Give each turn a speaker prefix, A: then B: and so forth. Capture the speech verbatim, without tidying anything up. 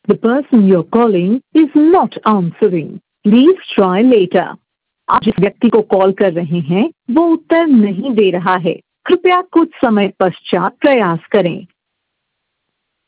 A: The person you're calling is not answering. Please try later. आप जिस व्यक्ति को कॉल कर रहे हैं वो उत्तर नहीं दे रहा है। कृपया कुछ समय पश्चात प्रयास करें।